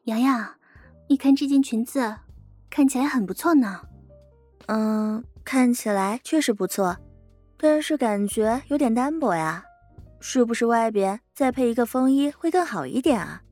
瑶瑶，你看这件裙子，看起来很不错呢。 看起来确实不错，但是感觉有点单薄呀，是不是外边再配一个风衣会更好一点啊？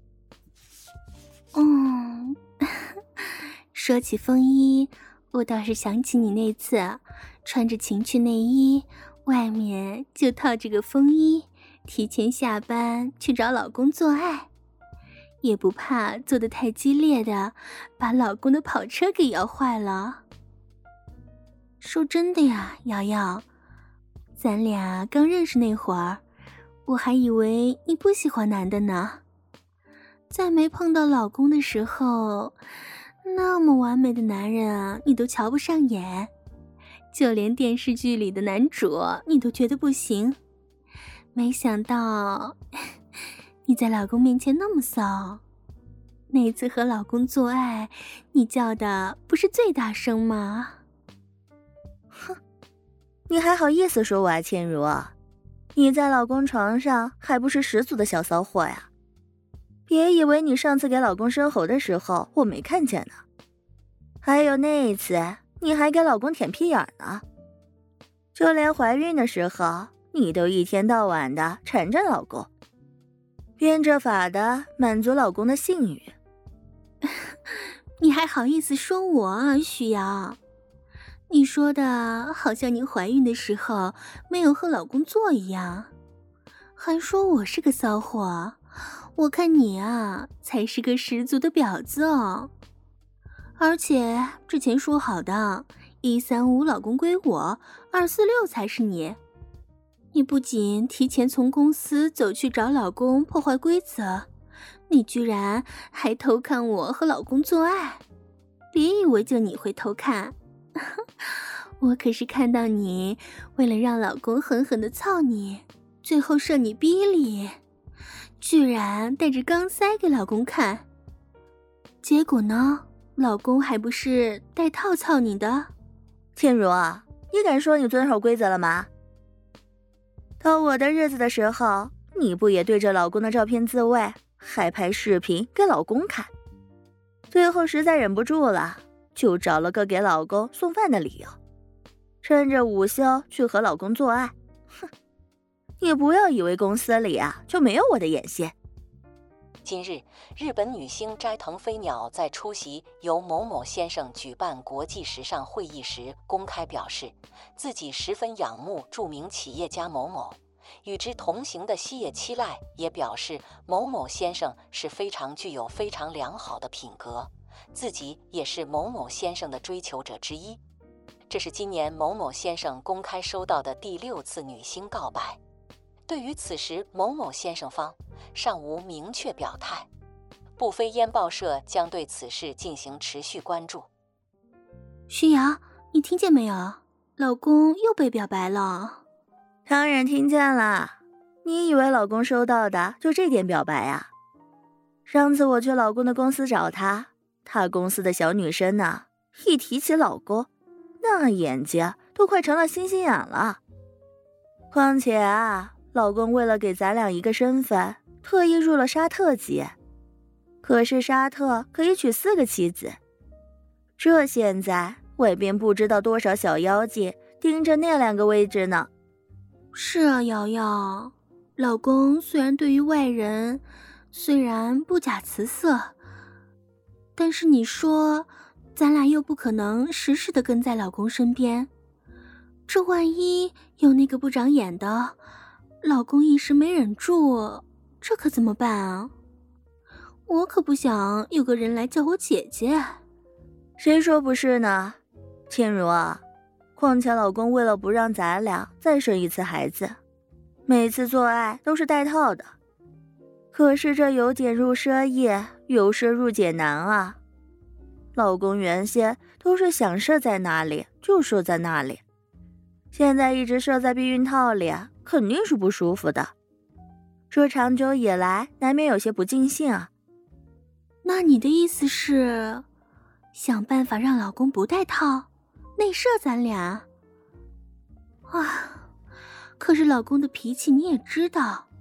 说起风衣，我倒是想起你那次穿着情趣内衣，外面就套着个风衣，提前下班去找老公做爱，也不怕做得太激烈的把老公的跑车给摇坏了。说真的呀，瑶瑶，咱俩刚认识那会儿，我还以为你不喜欢男的呢。在没碰到老公的时候，那么完美的男人你都瞧不上眼，就连电视剧里的男主你都觉得不行。没想到你在老公面前那么骚。那次和老公做爱，你叫的不是最大声吗？ 哼，你还好意思说我啊，倩如？你在老公床上还不是十足的小骚货呀？别以为你上次给老公生猴的时候我没看见呢，还有那一次你还给老公舔屁眼呢，就连怀孕的时候你都一天到晚的缠着老公，变着法的满足老公的性欲。 你还好意思说我啊，许瑶？你说的好像你怀孕的时候没有和老公做一样，还说我是个骚货。我看你啊，才是个十足的婊子哦！而且之前说好的135老公归我，246才是你。你不仅提前从公司走去找老公破坏规则，你居然还偷看我和老公做爱。别以为就你会偷看，我可是看到你为了让老公狠狠地操你，最后射你逼里，居然带着钢塞给老公看。结果呢，老公还不是带套操你的？ 倩如，你敢说你遵守规则了吗？到我的日子的时候，你不也对着老公的照片自慰，还拍视频给老公看？最后实在忍不住了，就找了个给老公送饭的理由，趁着午休去和老公做爱。哼，你不要以为公司里就没有我的眼线。 今日，日本女星斋藤飞鸟在出席由某某先生举办国际时尚会议时，公开表示自己十分仰慕著名企业家某某。与之同行的西野七濑也表示，某某先生是非常具有非常良好的品格，自己也是某某先生的追求者之一。这是今年某某先生公开收到的第6次女星告白。对于此时某某先生方尚无明确表态，不飞烟报社将对此事进行持续关注。 徐瑶，你听见没有？老公又被表白了。 当然听见了，你以为老公收到的就这点表白啊？上次我去老公的公司找他，他公司的小女生呢，一提起老公，那眼睛都快成了星星眼了。况且老公为了给咱俩一个身份，特意入了沙特籍，可是沙特可以娶4个妻子，这现在外边不知道多少小妖精盯着那2个位置呢。 是啊，瑶瑶，老公虽然对于外人虽然不假辞色，但是你说咱俩又不可能时时的跟在老公身边，这万一有那个不长眼的，老公一时没忍住，这可怎么办啊？我可不想有个人来叫我姐姐。 谁说不是呢？倩如，况且老公为了不让咱俩再生一次孩子，每次做爱都是带套的。可是这由俭入奢易，由奢入俭难啊。老公原先都是想射在哪里就射在哪里，现在一直射在避孕套里，肯定是不舒服的。这长久以来难免有些不尽兴啊。 那你的意思是想办法让老公不带套，内射咱俩？可是老公的脾气你也知道，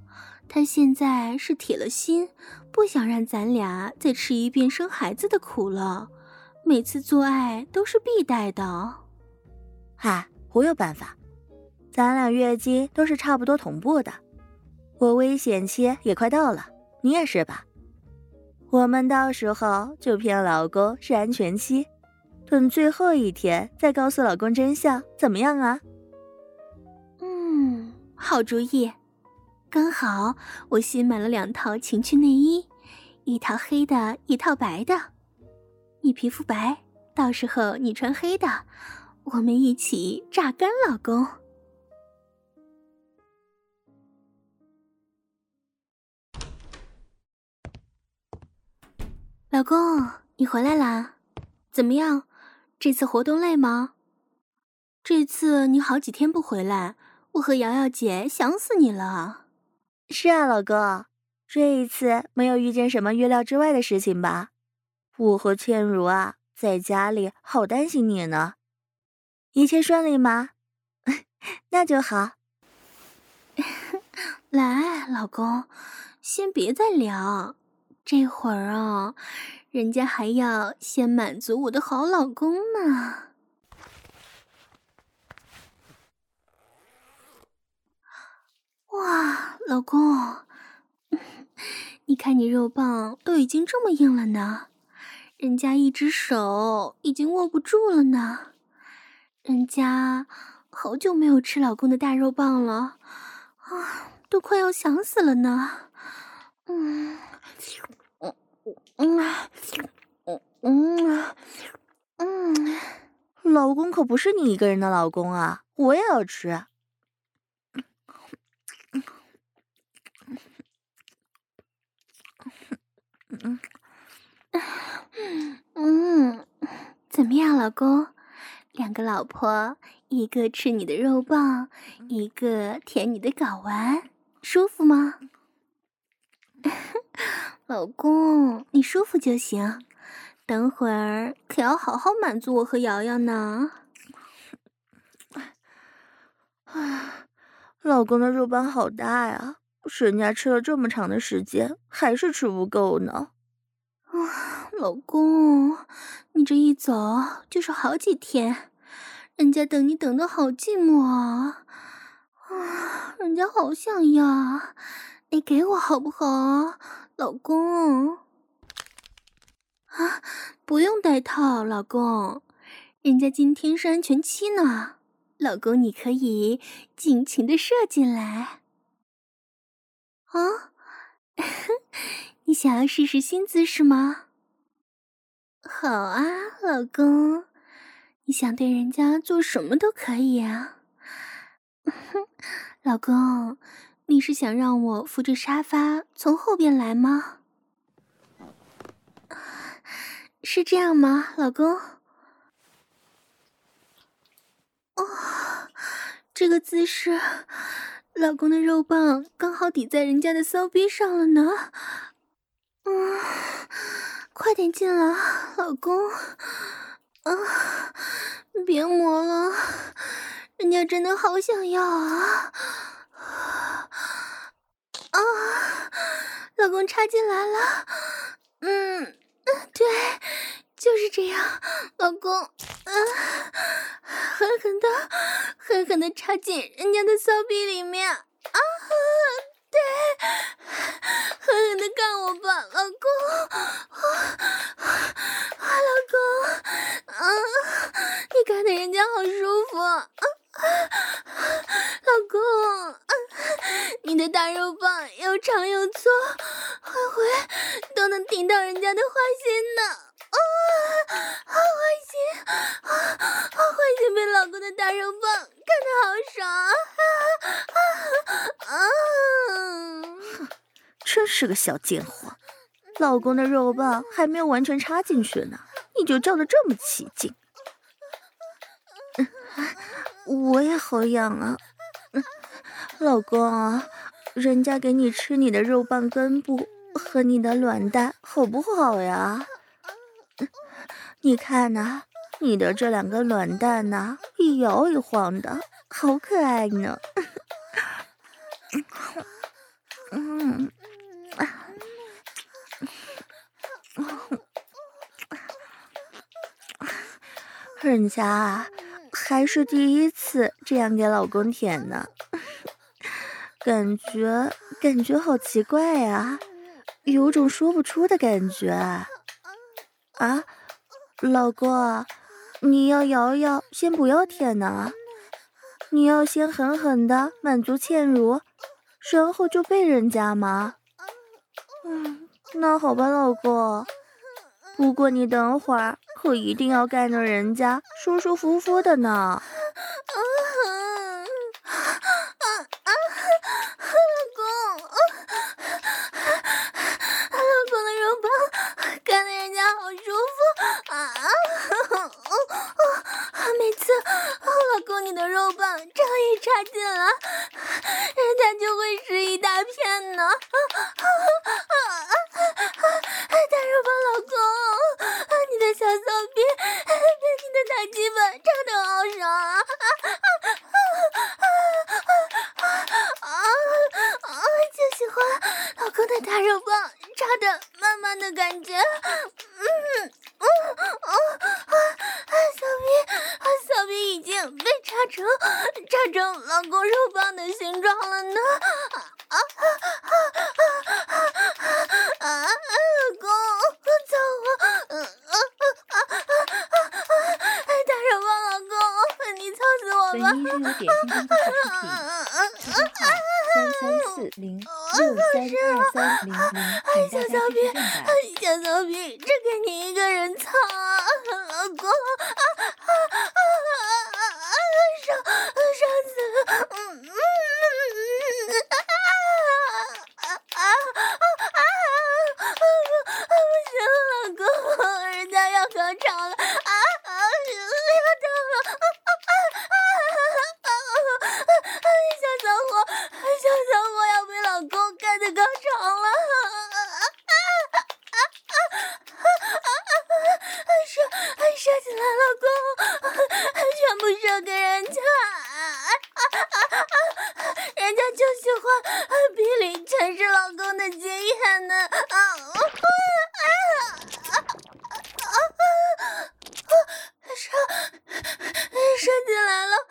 他现在是铁了心，不想让咱俩再吃一遍生孩子的苦了。每次做爱都是必带的。 嗨，我有办法，咱俩月经都是差不多同步的，我危险期也快到了，你也是吧？我们到时候就骗老公是安全期，等最后一天再告诉老公真相，怎么样啊？ 好主意。刚好我新买了2套情趣内衣，一套黑的，一套白的。你皮肤白，到时候你穿黑的，我们一起榨干老公。老公，你回来啦？怎么样？这次活动累吗？这次你好几天不回来，我和瑶瑶姐想死你了。 是啊，老公，这一次没有遇见什么预料之外的事情吧？我和倩如啊，在家里好担心你呢。一切顺利吗？那就好。 来，老公，先别再聊，这会儿啊，人家还要先满足我的好老公呢。哇，老公，你看你肉棒都已经这么硬了呢，人家一只手已经握不住了呢。人家好久没有吃老公的大肉棒了，都快要想死了呢。 老公可不是你一个人的老公啊，我也要吃。 怎么样，老公？2个老婆，一个吃你的肉棒，一个舔你的睾丸，舒服吗？老公，你舒服就行，等会儿可要好好满足我和瑶瑶呢。 老公的肉棒好大呀，人家吃了这么长的时间，还是吃不够呢。 老公，你这一走就是好几天，人家等你等得好寂寞啊！人家好想要，你给我好不好，老公？不用戴套，老公，人家今天是安全期呢，老公你可以尽情的射进来。你想要试试新姿势吗？好啊，老公，你想对人家做什么都可以啊。老公，你是想让我扶着沙发从后边来吗？是这样吗，老公？这个姿势，老公的肉棒刚好抵在人家的骚逼上了呢。快点进来，老公！别磨了，人家真的好想要啊！老公插进来了，对，就是这样，老公，狠狠的插进人家的骚逼里面，对，狠狠的干我吧，老公，老公，你干的人家好舒服，老公，你的大肉棒又长又粗，回回都能顶到人家的花心呢，好坏心，被老公的大肉棒干得好爽真是个小贱货，老公的肉棒还没有完全插进去呢，你就叫得这么起劲。我也好痒啊，老公啊，人家给你吃你的肉棒根部和你的卵蛋好不好呀？你看呐，你的这2个卵蛋呐，一摇一晃的，好可爱呢。 嗯，人家啊，还是第一次这样给老公舔呢，感觉好奇怪呀，有种说不出的感觉啊！老公，你要摇摇，先不要舔呢，你要先狠狠的满足倩如，然后就被人家吗？那好吧，老公。不过你等会儿可一定要干着人家舒舒服服的呢。 老公的肉棒干得人家好舒服啊！每次老公你的肉棒这样一插进来，人家就会湿一大片呢。大肉棒老公，你的小骚逼被你的大鸡巴插得好爽就喜欢老公的大肉棒插得慢慢的感觉。小逼已经被插成老公肉棒的形状了呢。老公，操我！大肉棒老公，你操死我吧！ 本一日有点心工作室出品， 小 334063230，请大家支持正版。 小骚逼，只给你一个人操啊，老公！爽死了！不行了，老公，人家要高潮了要到了！小骚货要被老公干得高潮了！射进来，老公，全部射给人家，人家就喜欢逼里全是老公的经验呢。射进来了，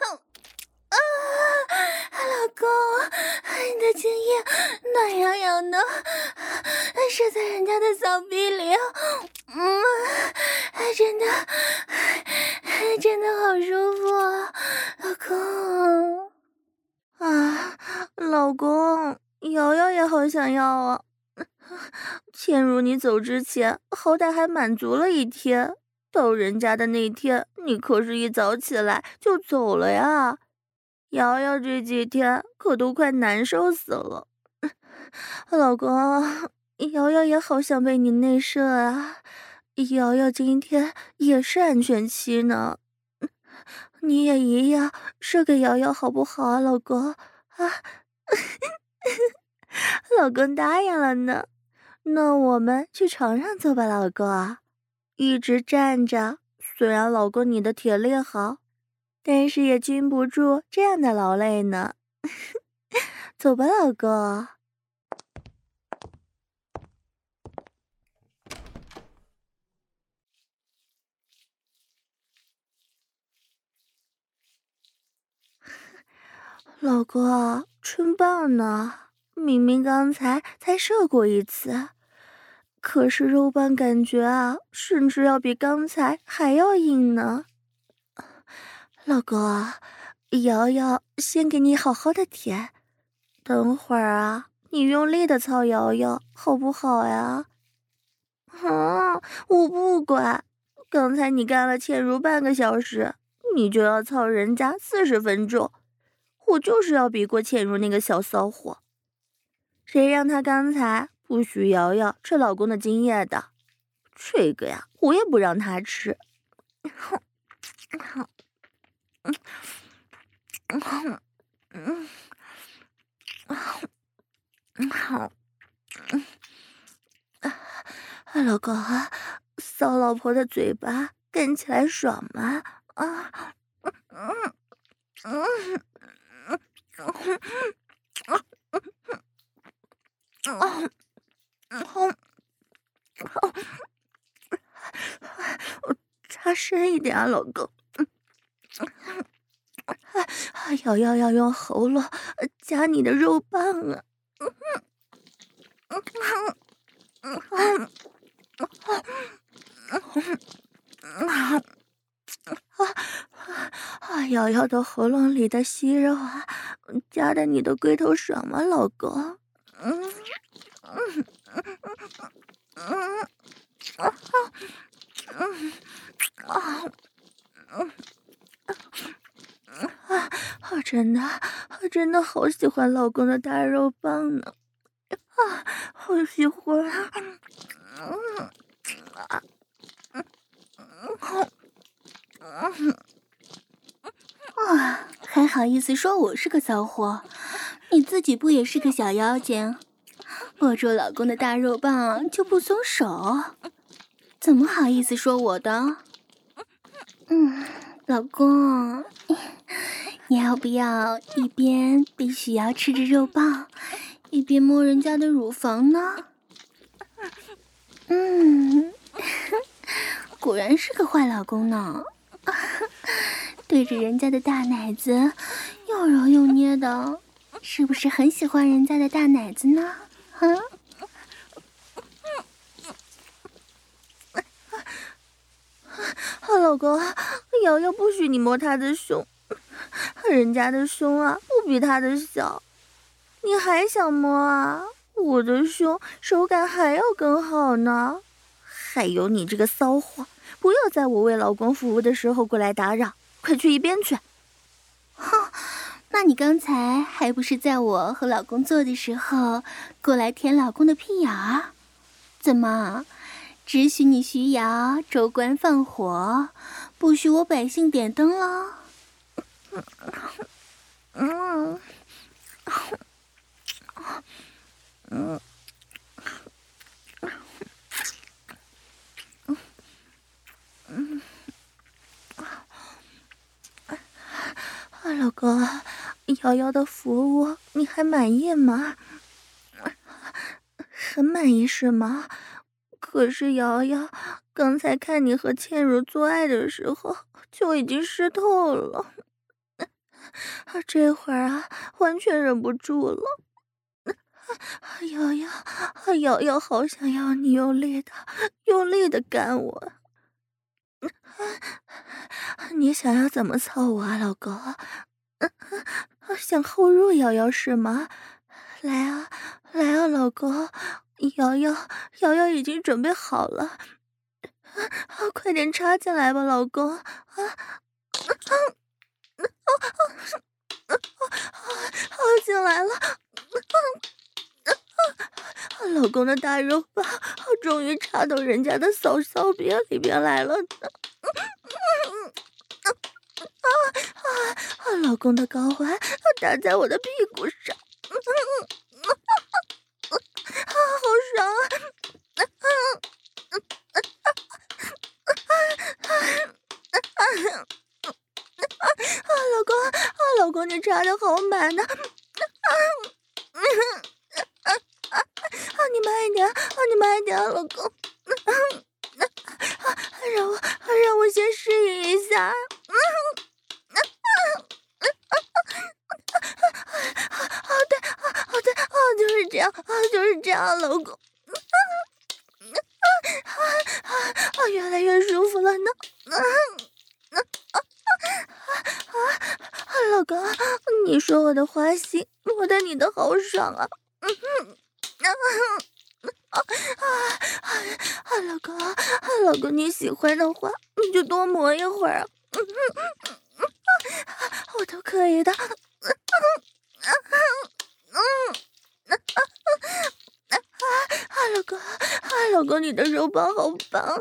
老公，你的精液暖洋洋的，射在人家的骚逼里，真的好舒服啊，老公啊，老公，瑶瑶也好想要啊。倩如你走之前，好歹还满足了一天，到人家的那天，你可是一早起来就走了呀。瑶瑶这几天可都快难受死了。老公，瑶瑶也好想被你内射啊。瑶瑶今天也是安全期呢，你也一样射给瑶瑶好不好啊，老公啊？老公答应了呢，那我们去床上做吧，老公。一直站着，虽然老公你的体力好，但是也经不住这样的劳累呢。走吧，老公。老公，真棒呢！明明刚才才射过一次，可是肉棒感觉啊，甚至要比刚才还要硬呢。老公，瑶瑶先给你好好的舔，等会儿啊，你用力的操瑶瑶，好不好呀？我不管，刚才你干了倩如半个小时，你就要操人家40分钟。我就是要比过倩如那个小骚货，谁让他刚才不许瑶瑶吃老公的精液的？这个呀，我也不让他吃。老公，骚老婆的嘴巴干起来爽吗？ 插深一点啊，老公。瑶瑶要用喉咙夹你的肉棒啊。瑶瑶的喉咙里的息肉啊，夹得你的龟头爽吗，老公？真的好喜欢老公的大肉棒呢，好喜欢。 还好意思说我是个骚货，你自己不也是个小妖精？握住老公的大肉棒就不松手，怎么好意思说我的？老公，你要不要一边被许瑶吃着肉棒，一边摸人家的乳房呢？果然是个坏老公呢。对着人家的大奶子又揉又捏的，是不是很喜欢人家的大奶子呢？ 老公，瑶瑶不许你摸她的胸，人家的胸啊不比她的小，你还想摸啊？我的胸手感还要更好呢。还有你这个骚货，不要在我为老公服务的时候过来打扰，快去一边去。 哼，那你刚才还不是在我和老公做的时候过来舔老公的屁眼儿？怎么，只许你徐瑶州官放火，不许我百姓点灯了？ 老公，瑶瑶的服务你还满意吗？很满意是吗？可是瑶瑶刚才看你和倩茹做爱的时候就已经湿透了，这会儿啊完全忍不住了。瑶瑶好想要你用力的干我。你想要怎么操我啊，老公？想后入瑶瑶是吗？来啊，老公，瑶瑶已经准备好了，快点插进来吧，老公。进来了。老公的大肉棒终于插到人家的骚逼里边来了呢。老公的睾丸打在我的屁股上，好爽啊！老公，你插的好满呢！你慢一点，老公。让我先适应一下。对，就是这样，老公。越来越舒服了呢。老公，你说我的花心摸得你的好爽啊！老公，你喜欢的话，你就多磨一会儿啊！我都可以的。老公，你的肉棒好棒！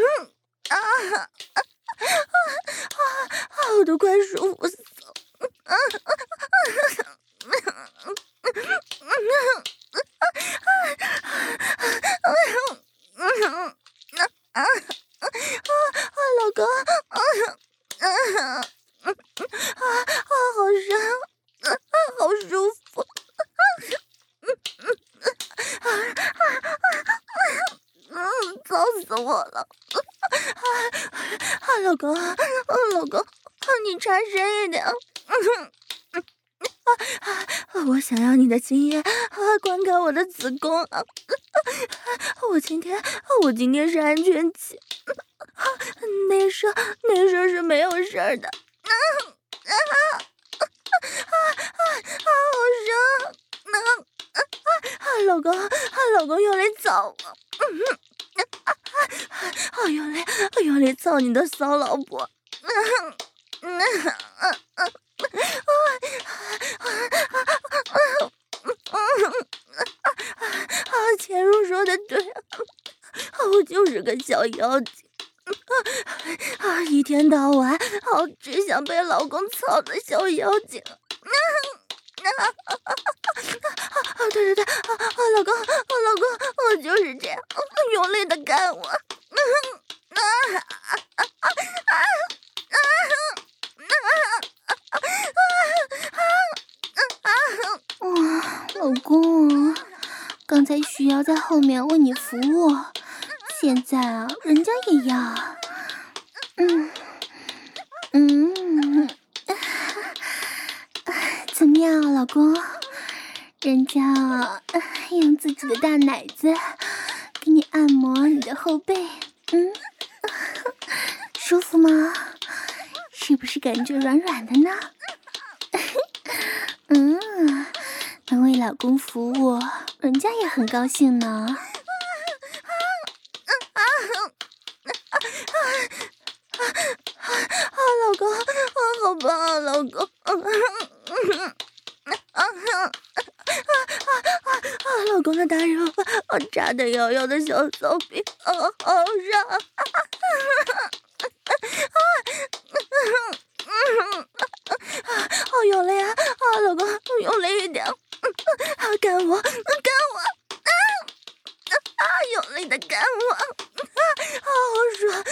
我都快舒服死了。老公，好爽，好舒服。 死我了！老公，老公，你插深一点。我想要你的精液灌溉我的子宫啊！我今天是安全期，内射是没有事儿的。好热！老公用力操我！用力操你的骚老婆！前如说的对，我就是个小妖精，一天到晚只想被老公操的小妖精。对，老公，我就是这样，用力的干我。 哇，老公，刚才徐瑶在后面为你服务，现在啊，人家也要。怎么样啊，老公？人家用自己的大奶子给你按摩你的后背，舒服吗？是不是感觉软软的呢？能为老公服务，人家也很高兴呢。 老公，好棒啊，老公！老公的大肉棒，扎得摇摇的小骚逼，好热！好用力啊！老公，用力一点！干我！用力的干我！好爽！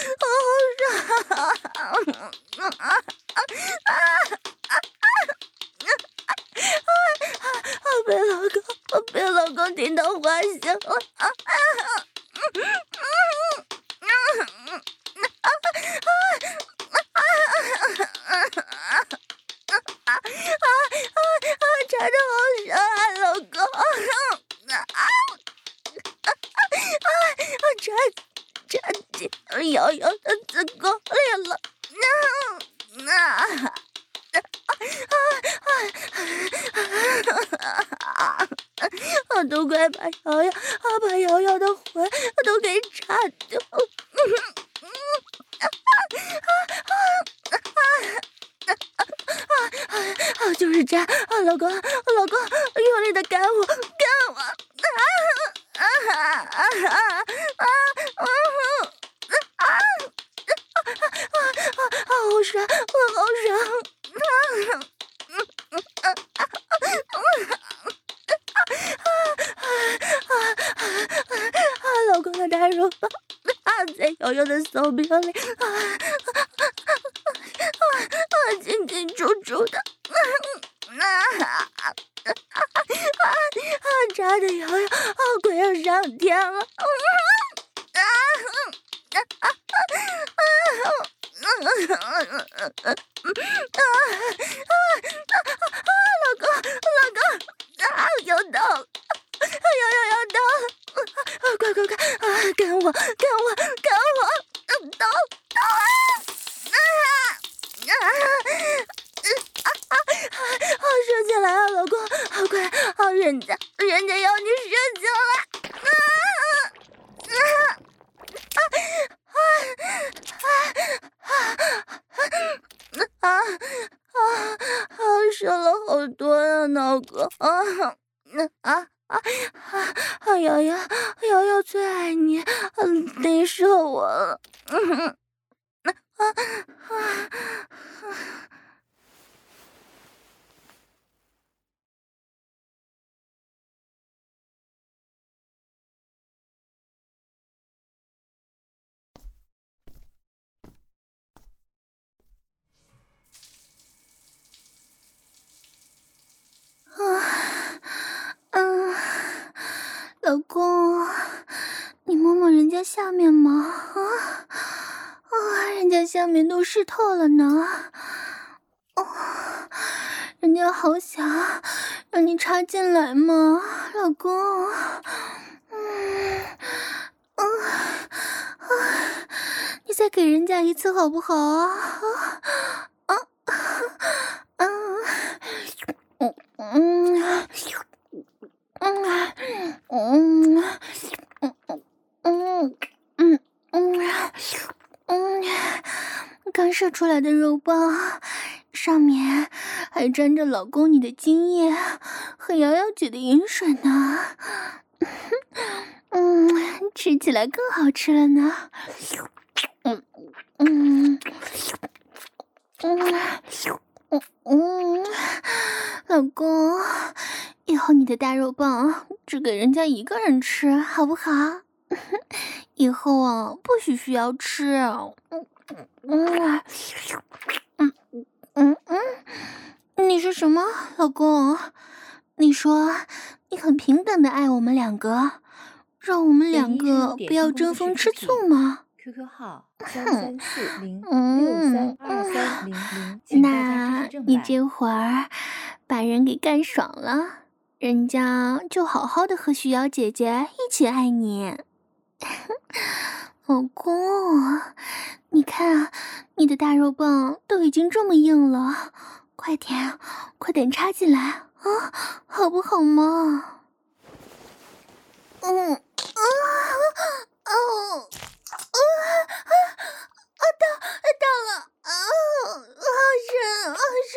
被老公听到花香了！扎得好爽啊，老公！扎进摇摇的子宫里了！都快把瑶瑶的魂都给插掉！就是这样！老公，用力的干我！好爽！老公的大肉棒在瑶瑶的骚逼里进进出出的，扎的瑶瑶快要上天了！老公，要到了！要到了！快！干我！到射进来啊，老公！快！人家要你射进来！射了好多呀，脑哥！瑶瑶最爱你，得射我了！ 老公，你摸摸人家下面嘛。 下面都湿透了呢。哦，人家好想让你插进来嘛，老公。你再给人家一次好不好啊？刚射出来的肉棒上面还沾着老公你的精液和瑶瑶姐的饮水呢。吃起来更好吃了呢。老公，以后你的大肉棒只给人家一个人吃，好不好？以后啊，不许需要吃。你说什么，老公？你说你很平等的爱我们两个，让我们两个不要争风吃醋吗 ？QQ 号33406323000，请大家那支持正版。 你这会儿把人给干爽了，人家就好好的和徐瑶姐姐一起爱你。老公，你看你的大肉棒都已经这么硬了，快点插进来啊，好不好嘛？到了，好深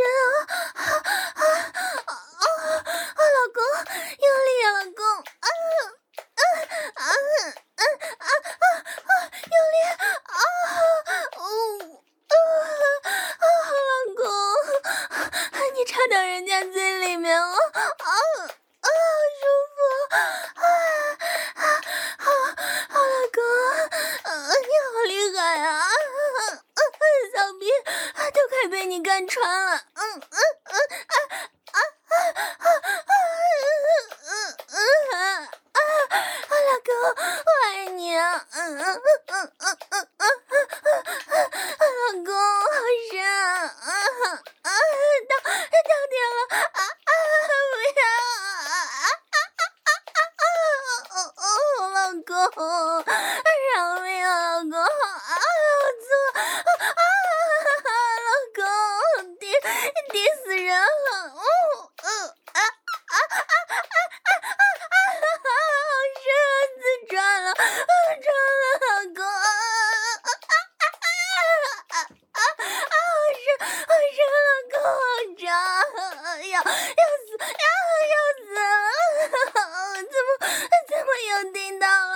啊，老公，用力啊，老公，用力老公，你插到人家嘴里面了，好舒服，好老公，你好厉害啊！小逼都快被你干穿了，老公，我爱你啊！老公，好深啊！到点了，不要！老公，饶命啊，老公！我错，老公，滴死人了！好深，自转了，老公！好深，老公，好长，要死了！怎么又听到了？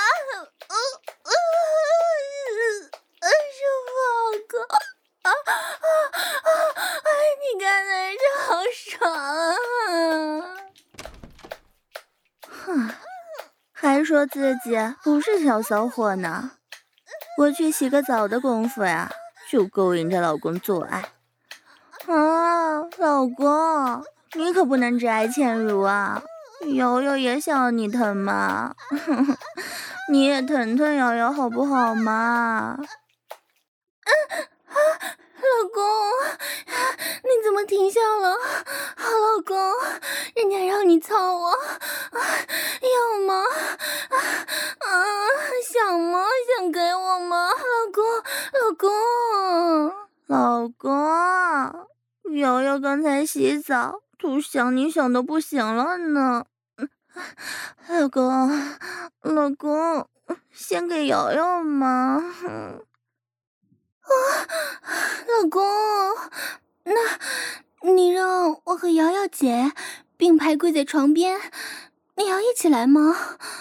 舒服，老公！你刚才这好爽啊！ 还说自己不是小骚货呢，我去洗个澡的功夫呀，就勾引着老公做爱。老公，你可不能只爱倩如啊，瑶瑶也想你疼嘛，你也疼疼瑶瑶好不好嘛？ 老公，你怎么停下了？好老公，人家让你操我，要吗？想吗？想给我吗？ 老公，瑶瑶刚才洗澡，都想你想的不行了呢。老公，先给瑶瑶嘛。 老公，那你让我和瑶瑶姐并排跪在床边，你要一起来吗？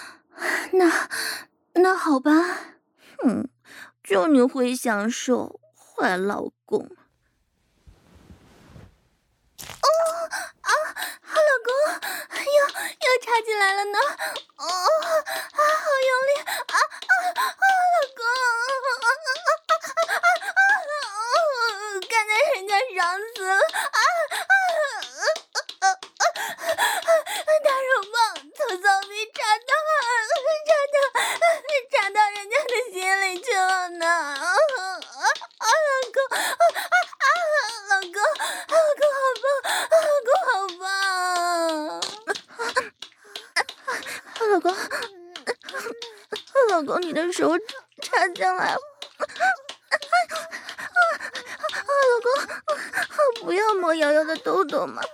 那好吧。 就你会享受，坏老公。 好老公，又插进来了呢。好用力老公，刚才人家爽死了大肉棒从骚逼插到人家的心里去了呢。 老公，老公，你的手插进来了。老公，不要摸瑶瑶的痘痘嘛。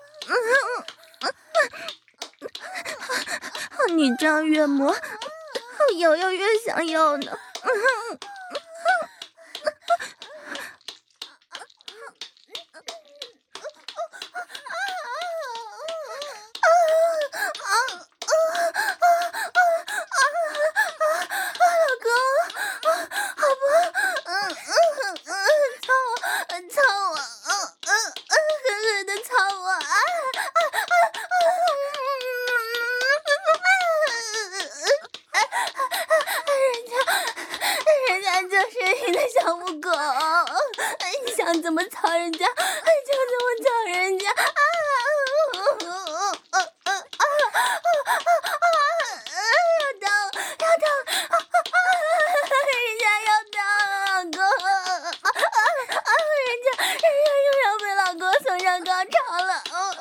你这样越摸，瑶瑶越想要呢。 怎么操人家就怎么操人家要疼，人家要疼，人家又要被老公送上高潮了。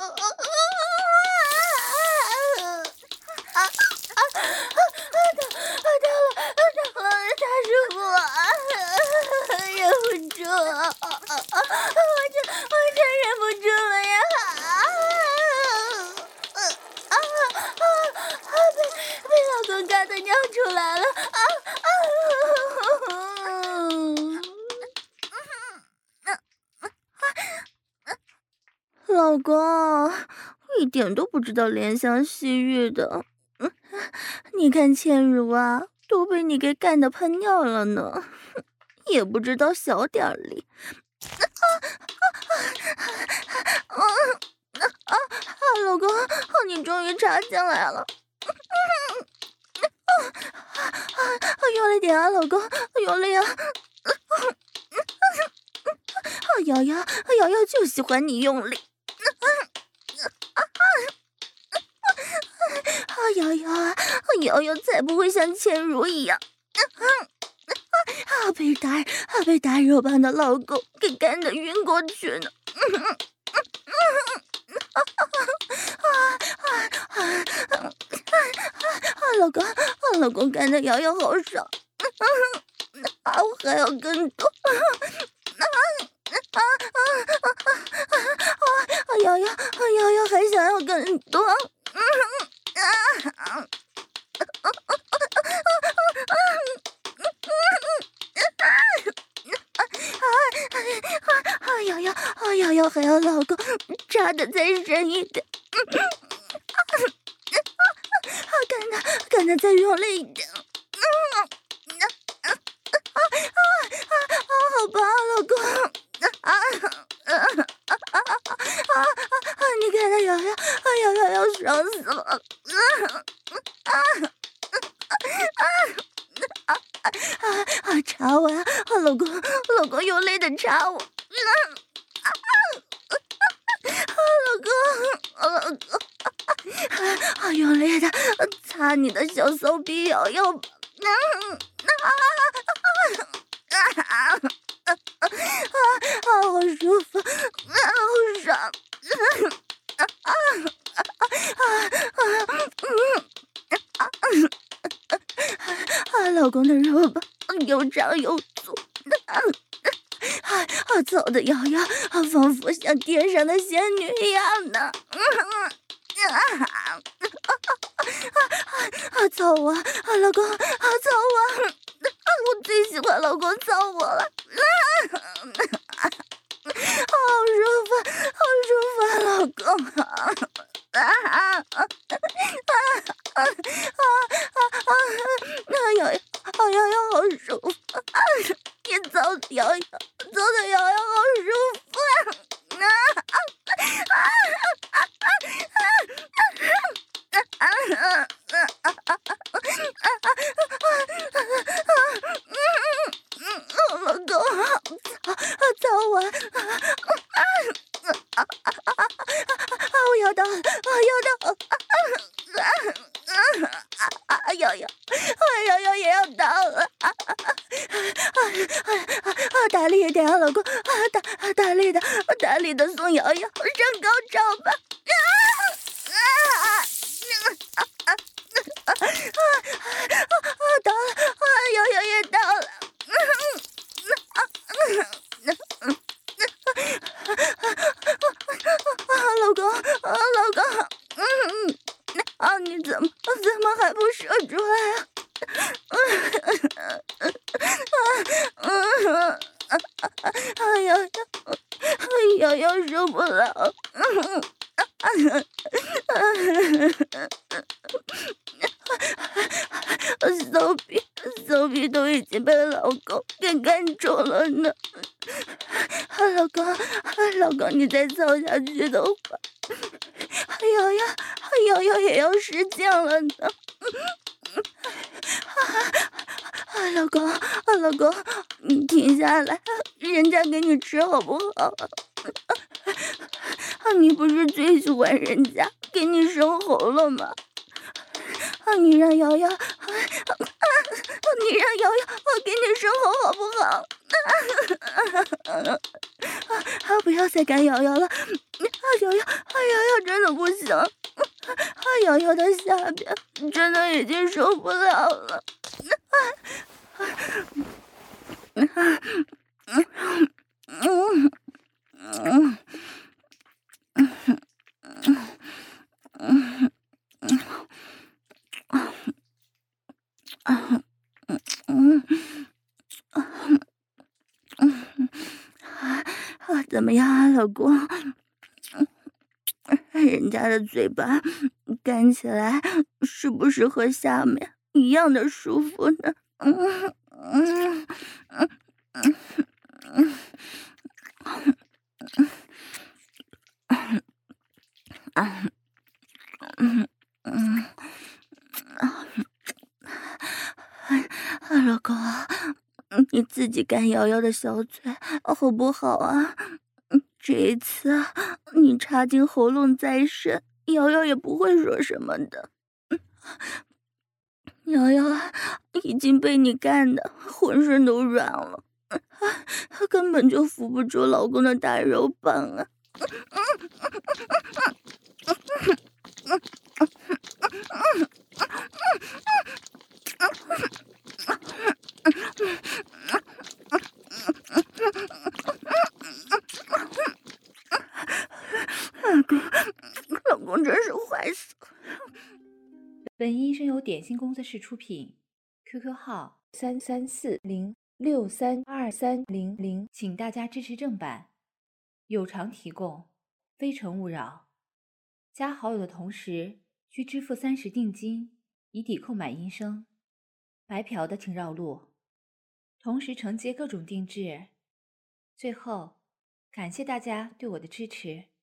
大师傅，忍不住，我真忍不住了呀！被老公干的尿出来了！ 老公，一点都不知道怜香惜玉的。你看倩如啊，都被你给干得喷尿了呢，也不知道小点力。老公，你终于插进来了。用力点啊，老公，用力啊！瑶瑶就喜欢你用力。瑶瑶才不会像倩如一样，被大肉棒的老公给干得晕过去呢。老公干的瑶瑶好爽，我还要更多。瑶瑶还想要更多。瑶瑶还要老公插的再深一点，干的再用力一点。好棒，老公！你看他瑶瑶要爽死了！插我呀，老公用力的插我！老公，用力的擦你的小骚逼瑶瑶吧！好舒服，好爽！老公的肉棒又长又粗，操的瑶瑶仿佛像天上的仙女一样的。操我，老公，操我！我最喜欢老公操我了。好舒服啊，老公！瑶瑶好舒服，你操的瑶瑶好舒服老公，操我！我要到了！瑶瑶也要到了！大力一点啊，老公！大力的送瑶瑶上高潮吧！ 射出来啊！哎呀呀，瑶瑶受不了。Sophie 都已经被老公给干走了呢。老公，你再操下去的话，瑶瑶也要失禁了呢。老公，你停下来，人家给你吃好不好？你不是最喜欢人家给你生喉了吗？你让瑶瑶我给你生喉好不好？不要再干瑶瑶了，瑶瑶真的不行，瑶瑶的下边真的已经受不了了。怎么样啊，老公？人家的嘴巴干起来是不是和下面一样的舒服呢？老公，你自己干瑶瑶的小嘴好不好啊？这一次你插进喉咙再深，瑶瑶也不会说什么的。瑶瑶已经被你干的浑身都软了，她根本就扶不住老公的大肉棒啊！老公真是坏死了。 本医生由点心工作室出品 ，QQ 号33406323000，请大家支持正版，有偿提供，非诚勿扰。加好友的同时需支付30定金，以抵购买音声。白嫖的请绕路，同时承接各种定制。最后，感谢大家对我的支持。